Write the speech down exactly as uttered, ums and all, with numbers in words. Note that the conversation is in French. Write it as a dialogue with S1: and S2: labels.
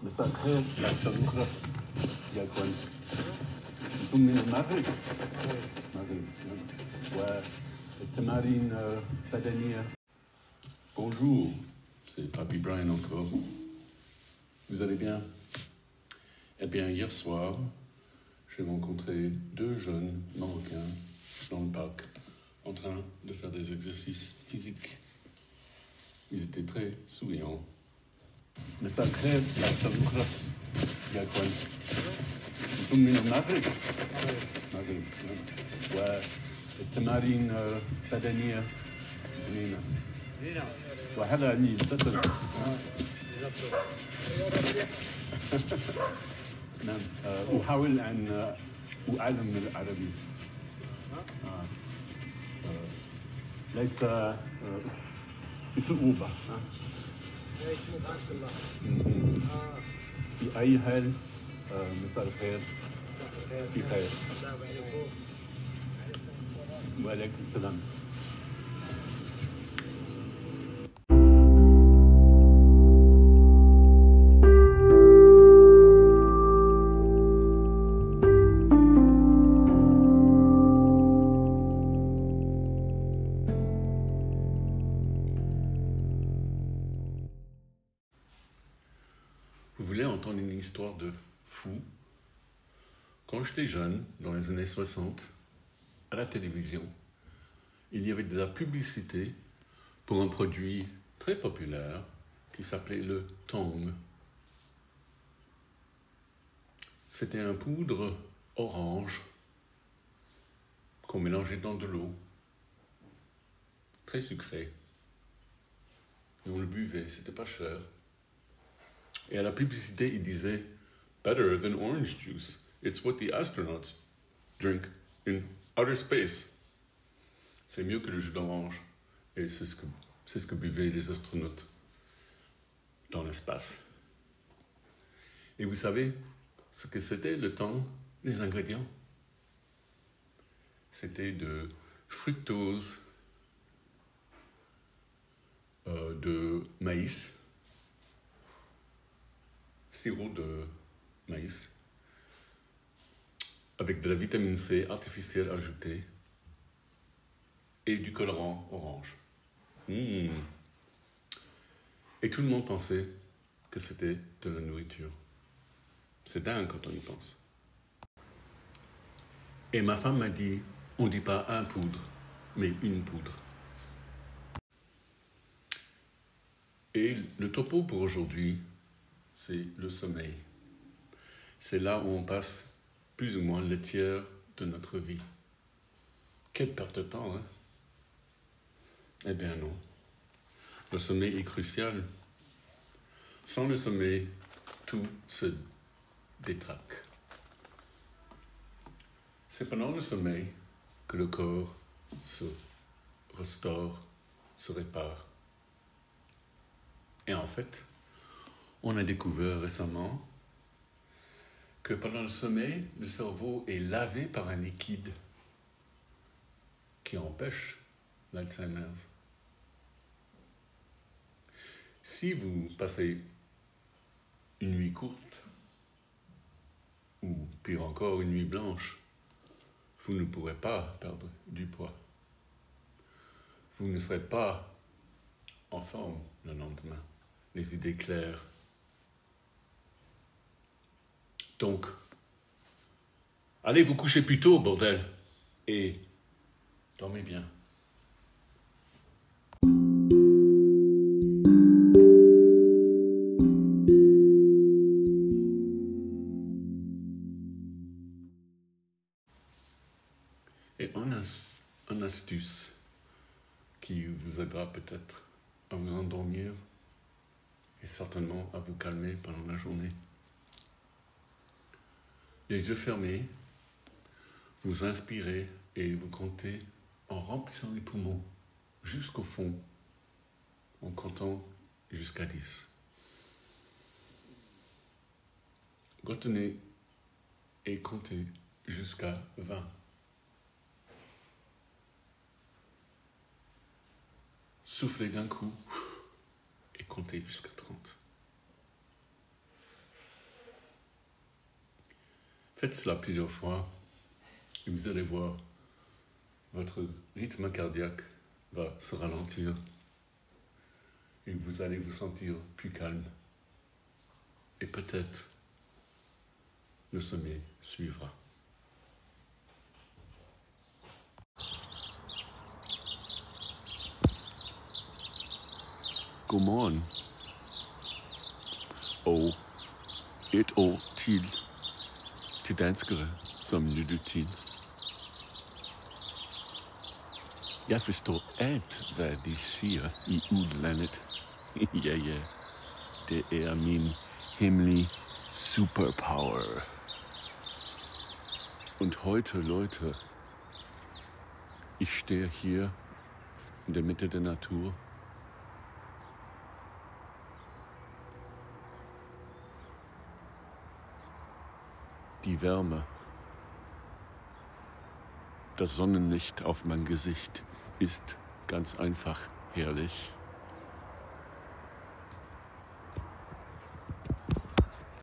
S1: مساء الخير دكتور بكرة يا كويس. أنتم من المغرب؟ المغرب والتمارين بدنية.
S2: Bonjour, c'est Papy Brian encore. Vous allez bien? Eh bien, hier soir, j'ai rencontré deux jeunes Marocains dans le parc en train de faire des exercices physiques. Ils étaient très souriants.
S1: مساء الخير دكتور بكرة يا كويس. أنتم من المغرب؟ المغرب والتمارين بدنية جميلة. وهذا اللي يتصل. نعم أحاول أن أعلم العربي. آه. آه. ليس آه. بصعوبة. في أي حال مساء الخير. بخير. وعليكم السلام.
S2: Vous voulez entendre une histoire de fou? Quand j'étais jeune, dans les années soixante, à la télévision, il y avait de la publicité pour un produit très populaire qui s'appelait le Tong. C'était un poudre orange qu'on mélangeait dans de l'eau, très sucré. Et on le buvait, c'était pas cher. Et à la publicité, il disait « Better than orange juice. It's what the astronauts drink in outer space. » C'est mieux que le jus d'orange. Et c'est ce que, c'est ce que buvaient les astronautes dans l'espace. Et vous savez ce que c'était le temps des ingrédients? C'était de fructose, euh, de maïs, sirop de maïs, avec de la vitamine C artificielle ajoutée et du colorant orange. Mmh. Et tout le monde pensait que c'était de la nourriture. C'est dingue quand on y pense. Et ma femme m'a dit, on ne dit pas un poudre, mais une poudre. Et le topo pour aujourd'hui, c'est le sommeil. C'est là où on passe plus ou moins le tiers de notre vie. Quelle perte de temps, hein? Eh bien non. Le sommeil est crucial. Sans le sommeil, tout se détraque. C'est pendant le sommeil que le corps se restaure, se répare. Et en fait, on a découvert récemment que pendant le sommeil, le cerveau est lavé par un liquide qui empêche l'Alzheimer. Si vous passez une nuit courte, ou pire encore une nuit blanche, vous ne pourrez pas perdre du poids. Vous ne serez pas en forme le lendemain, les idées claires. Donc, allez vous coucher plus tôt, bordel, et dormez bien. Et un, un astuce qui vous aidera peut-être à vous endormir et certainement à vous calmer pendant la journée. Les yeux fermés, vous inspirez et vous comptez en remplissant les poumons jusqu'au fond, en comptant jusqu'à dix. Retenez et comptez jusqu'à vingt. Soufflez d'un coup et comptez jusqu'à trente. Faites cela plusieurs fois et vous allez voir, votre rythme cardiaque va se ralentir et vous allez vous sentir plus calme. Et peut-être le sommeil suivra.
S1: Godmorgen. Og et år til til danskere, som lytter til. Jeg forstår alt, hvad de siger i udlandet. Ja, ja. Det er min hemmelige superpower. Und heute, Leute, ich stehe hier in der Mitte der Natur. Die Wärme, das Sonnenlicht auf mein Gesicht ist ganz einfach herrlich.